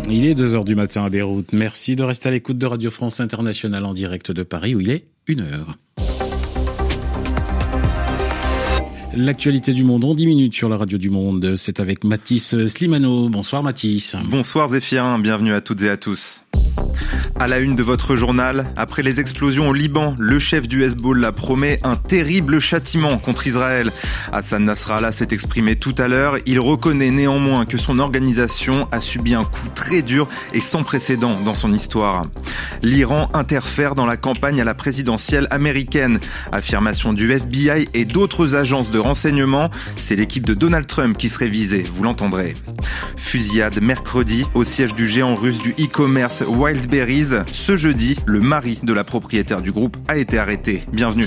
Il est 2h du matin à Beyrouth. Merci de rester à l'écoute de Radio France Internationale en direct de Paris où il est 1h. L'actualité du monde en 10 minutes sur la radio du monde. C'est avec Mathis Slimano. Bonsoir Mathis. Bonsoir Zéphirin, bienvenue à toutes et à tous. À la une de votre journal, après les explosions au Liban, le chef du Hezbollah promet un terrible châtiment contre Israël. Hassan Nasrallah s'est exprimé tout à l'heure. Il reconnaît néanmoins que son organisation a subi un coup très dur et sans précédent dans son histoire. L'Iran interfère dans la campagne à la présidentielle américaine. Affirmation du FBI et d'autres agences de renseignement. C'est l'équipe de Donald Trump qui serait visée, vous l'entendrez. Fusillade mercredi au siège du géant russe du e-commerce Wildberries. Ce jeudi, le mari de la propriétaire du groupe a été arrêté. Bienvenue.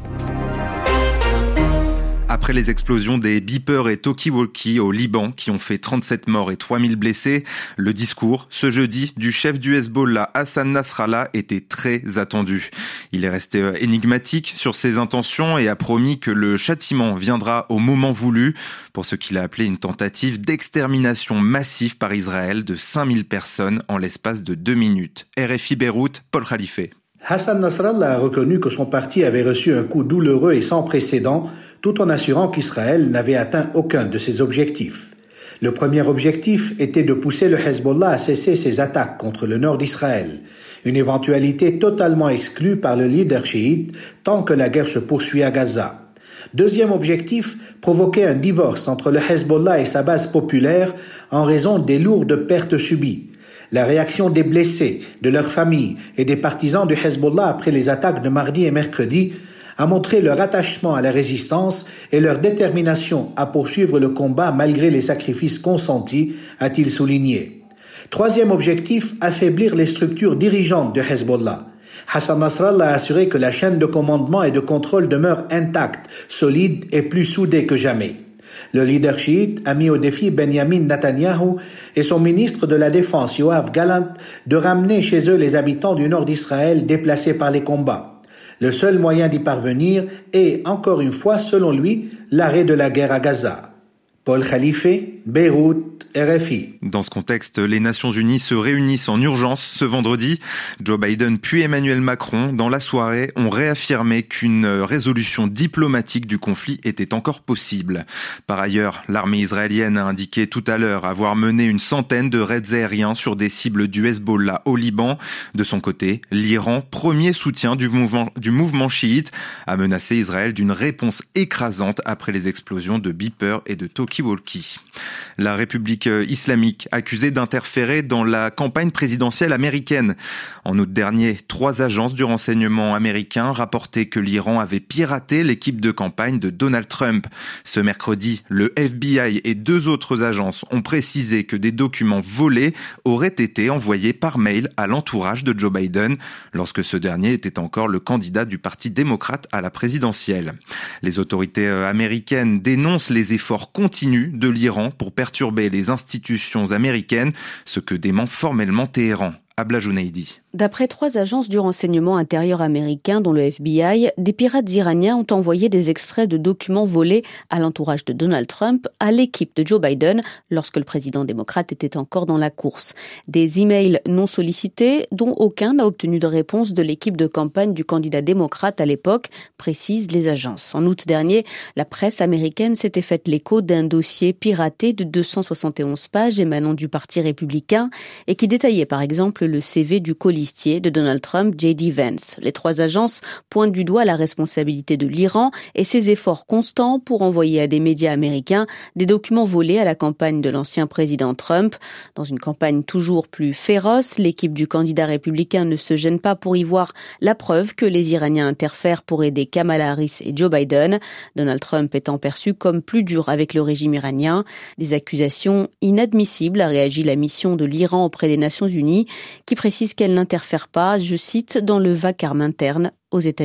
Après les explosions des beepers et talkie-walkie au Liban qui ont fait 37 morts et 3000 blessés, le discours, ce jeudi, du chef du Hezbollah, Hassan Nasrallah, était très attendu. Il est resté énigmatique sur ses intentions et a promis que le châtiment viendra au moment voulu pour ce qu'il a appelé une tentative d'extermination massive par Israël de 5000 personnes en l'espace de 2 minutes. RFI Beyrouth, Paul Khalife. Hassan Nasrallah a reconnu que son parti avait reçu un coup douloureux et sans précédent, tout en assurant qu'Israël n'avait atteint aucun de ses objectifs. Le premier objectif était de pousser le Hezbollah à cesser ses attaques contre le nord d'Israël, une éventualité totalement exclue par le leader chiite tant que la guerre se poursuit à Gaza. Deuxième objectif, provoquer un divorce entre le Hezbollah et sa base populaire en raison des lourdes pertes subies. La réaction des blessés, de leurs familles et des partisans du Hezbollah après les attaques de mardi et mercredi a montré leur attachement à la résistance et leur détermination à poursuivre le combat malgré les sacrifices consentis, a-t-il souligné. Troisième objectif, affaiblir les structures dirigeantes de Hezbollah. Hassan Nasrallah a assuré que la chaîne de commandement et de contrôle demeure intacte, solide et plus soudée que jamais. Le leader chiite a mis au défi Benjamin Netanyahu et son ministre de la Défense Yoav Gallant de ramener chez eux les habitants du nord d'Israël déplacés par les combats. Le seul moyen d'y parvenir est, encore une fois, selon lui, l'arrêt de la guerre à Gaza. Paul Khalife, Beyrouth, RFI. Dans ce contexte, les Nations Unies se réunissent en urgence ce vendredi. Joe Biden puis Emmanuel Macron, dans la soirée, ont réaffirmé qu'une résolution diplomatique du conflit était encore possible. Par ailleurs, l'armée israélienne a indiqué tout à l'heure avoir mené une centaine de raids aériens sur des cibles du Hezbollah au Liban. De son côté, l'Iran, premier soutien du mouvement chiite, a menacé Israël d'une réponse écrasante après les explosions de beepers et de talkie-walkie. La République islamique accusée d'interférer dans la campagne présidentielle américaine. En août dernier, 3 agences du renseignement américain rapportaient que l'Iran avait piraté l'équipe de campagne de Donald Trump. Ce mercredi, le FBI et 2 autres agences ont précisé que des documents volés auraient été envoyés par mail à l'entourage de Joe Biden lorsque ce dernier était encore le candidat du Parti démocrate à la présidentielle. Les autorités américaines dénoncent les efforts continus de l'Iran pour perturber les institutions américaines, ce que dément formellement Téhéran. Abla Jounaidi. D'après 3 agences du renseignement intérieur américain, dont le FBI, des pirates iraniens ont envoyé des extraits de documents volés à l'entourage de Donald Trump à l'équipe de Joe Biden lorsque le président démocrate était encore dans la course. Des emails non sollicités dont aucun n'a obtenu de réponse de l'équipe de campagne du candidat démocrate à l'époque, précisent les agences. En août dernier, la presse américaine s'était faite l'écho d'un dossier piraté de 271 pages émanant du Parti républicain et qui détaillait par exemple le CV du colistier de Donald Trump, J.D. Vance. Les 3 agences pointent du doigt la responsabilité de l'Iran et ses efforts constants pour envoyer à des médias américains des documents volés à la campagne de l'ancien président Trump. Dans une campagne toujours plus féroce, l'équipe du candidat républicain ne se gêne pas pour y voir la preuve que les Iraniens interfèrent pour aider Kamala Harris et Joe Biden. Donald Trump étant perçu comme plus dur avec le régime iranien. Des accusations inadmissibles, a réagi la mission de l'Iran auprès des Nations Unies, qui précise qu'elle n'interfère pas, je cite, dans le vacarme interne aux États-Unis.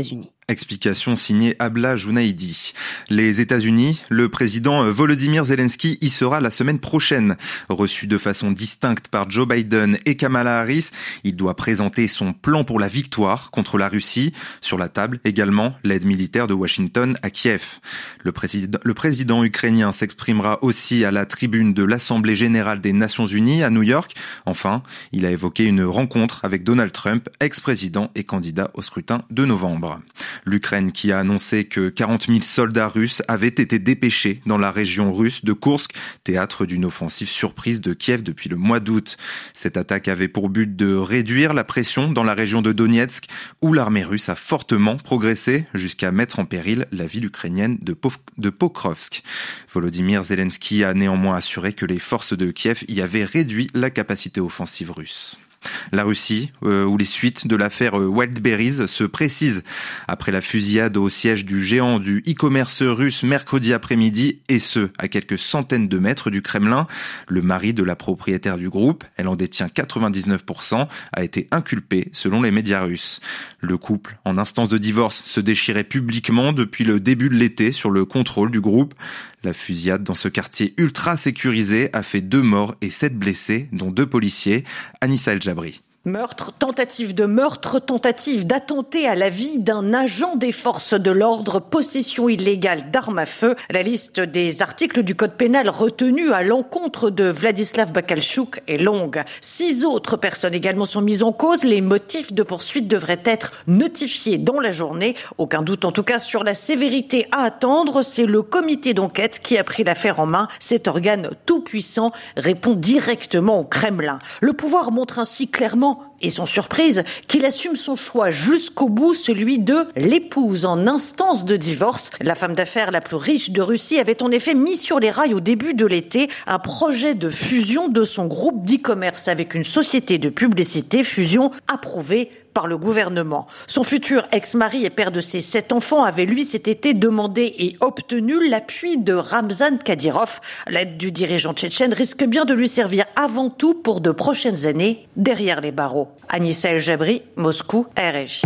Explication signée Abla Jounaidi. Les États-Unis, le président Volodymyr Zelensky y sera la semaine prochaine. Reçu de façon distincte par Joe Biden et Kamala Harris, il doit présenter son plan pour la victoire contre la Russie. Sur la table également l'aide militaire de Washington à Kiev. Le président ukrainien s'exprimera aussi à la tribune de l'Assemblée générale des Nations unies à New York. Enfin, il a évoqué une rencontre avec Donald Trump, ex-président et candidat au scrutin de novembre. L'Ukraine qui a annoncé que 40 000 soldats russes avaient été dépêchés dans la région russe de Koursk, théâtre d'une offensive surprise de Kiev depuis le mois d'août. Cette attaque avait pour but de réduire la pression dans la région de Donetsk, où l'armée russe a fortement progressé jusqu'à mettre en péril la ville ukrainienne de Pokrovsk. Volodymyr Zelensky a néanmoins assuré que les forces de Kiev y avaient réduit la capacité offensive russe. La Russie, où les suites de l'affaire Wildberries se précisent après la fusillade au siège du géant du e-commerce russe mercredi après-midi, et ce, à quelques centaines de mètres du Kremlin. Le mari de la propriétaire du groupe, elle en détient 99%, a été inculpé selon les médias russes. Le couple, en instance de divorce, se déchirait publiquement depuis le début de l'été sur le contrôle du groupe. La fusillade dans ce quartier ultra sécurisé a fait 2 morts et 7 blessés, dont 2 policiers. Anissa El Jabri. Meurtre, tentative d'attenter à la vie d'un agent des forces de l'ordre, possession illégale d'armes à feu. La liste des articles du code pénal retenus à l'encontre de Vladislav Bakalchuk est longue. 6 autres personnes également sont mises en cause. Les motifs de poursuite devraient être notifiés dans la journée. Aucun doute en tout cas sur la sévérité à attendre. C'est le comité d'enquête qui a pris l'affaire en main. Cet organe tout-puissant répond directement au Kremlin. Le pouvoir montre ainsi clairement et sans surprise, qu'il assume son choix jusqu'au bout, celui de l'épouse en instance de divorce. La femme d'affaires la plus riche de Russie avait en effet mis sur les rails au début de l'été un projet de fusion de son groupe d'e-commerce avec une société de publicité, fusion approuvée par le gouvernement. Son futur ex-mari et père de ses 7 enfants avait lui cet été demandé et obtenu l'appui de Ramzan Kadyrov. L'aide du dirigeant tchétchène risque bien de lui servir avant tout pour de prochaines années derrière les barreaux. Anissa El Jabri, Moscou, RFI.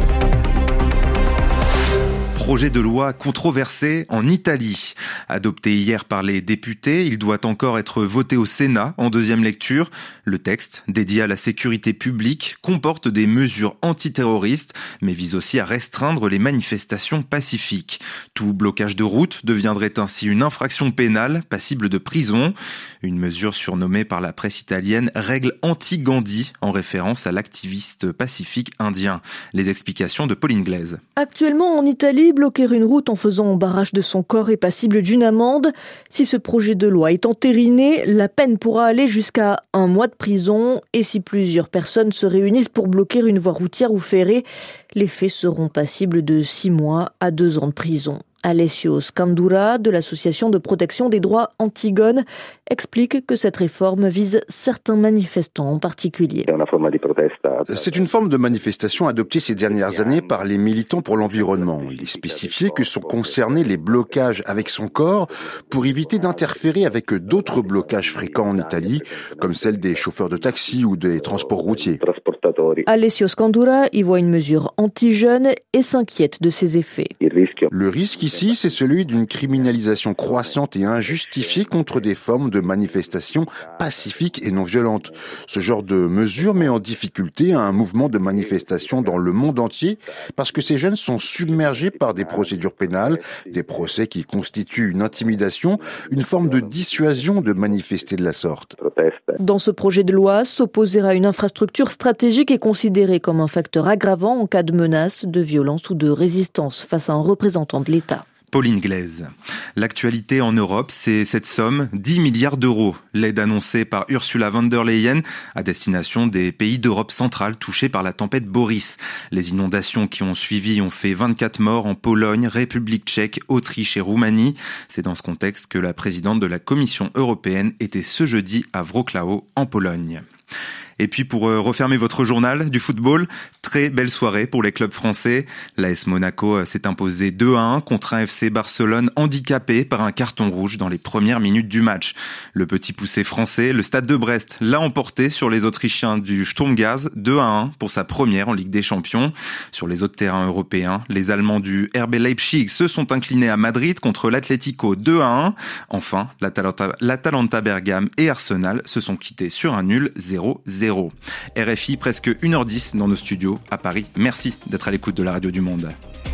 Projet de loi controversé en Italie. Adopté hier par les députés, il doit encore être voté au Sénat en 2e lecture. Le texte, dédié à la sécurité publique, comporte des mesures antiterroristes, mais vise aussi à restreindre les manifestations pacifiques. Tout blocage de route deviendrait ainsi une infraction pénale, passible de prison. Une mesure surnommée par la presse italienne « règle anti-Gandhi » en référence à l'activiste pacifique indien. Les explications de Pauline Glaise. Actuellement en Italie, bloquer une route en faisant barrage de son corps est passible d'une amende. Si ce projet de loi est entériné, la peine pourra aller jusqu'à 1 mois de prison. Et si plusieurs personnes se réunissent pour bloquer une voie routière ou ferrée, les faits seront passibles de 6 mois à 2 ans de prison. Alessio Scandura, de l'association de protection des droits Antigone, explique que cette réforme vise certains manifestants en particulier. C'est une forme de manifestation adoptée ces dernières années par les militants pour l'environnement. Il est spécifié que sont concernés les blocages avec son corps pour éviter d'interférer avec d'autres blocages fréquents en Italie, comme celle des chauffeurs de taxi ou des transports routiers. Alessio Scandura y voit une mesure anti-jeune et s'inquiète de ses effets. Le risque ici, c'est celui d'une criminalisation croissante et injustifiée contre des formes de manifestations pacifiques et non violentes. Ce genre de mesure met en difficulté un mouvement de manifestation dans le monde entier parce que ces jeunes sont submergés par des procédures pénales, des procès qui constituent une intimidation, une forme de dissuasion de manifester de la sorte. Dans ce projet de loi, s'opposer à une infrastructure stratégique est considéré comme un facteur aggravant en cas de menace, de violence ou de résistance face à un représentant de l'État. Pauline Glaise. L'actualité en Europe, c'est cette somme, 10 milliards d'euros. L'aide annoncée par Ursula von der Leyen à destination des pays d'Europe centrale touchés par la tempête Boris. Les inondations qui ont suivi ont fait 24 morts en Pologne, République tchèque, Autriche et Roumanie. C'est dans ce contexte que la présidente de la Commission européenne était ce jeudi à Wrocław, en Pologne. Et puis pour refermer votre journal du football, très belle soirée pour les clubs français. L'AS Monaco s'est imposé 2-1 contre un FC Barcelone handicapé par un carton rouge dans les premières minutes du match. Le petit poussé français, le Stade de Brest, l'a emporté sur les Autrichiens du Sturm Graz 2-1 pour sa première en Ligue des Champions. Sur les autres terrains européens, les Allemands du RB Leipzig se sont inclinés à Madrid contre l'Atlético 2-1. Enfin, l'Atalanta Bergame et Arsenal se sont quittés sur un nul 0-0. RFI, presque 1h10 dans nos studios à Paris. Merci d'être à l'écoute de la radio du Monde.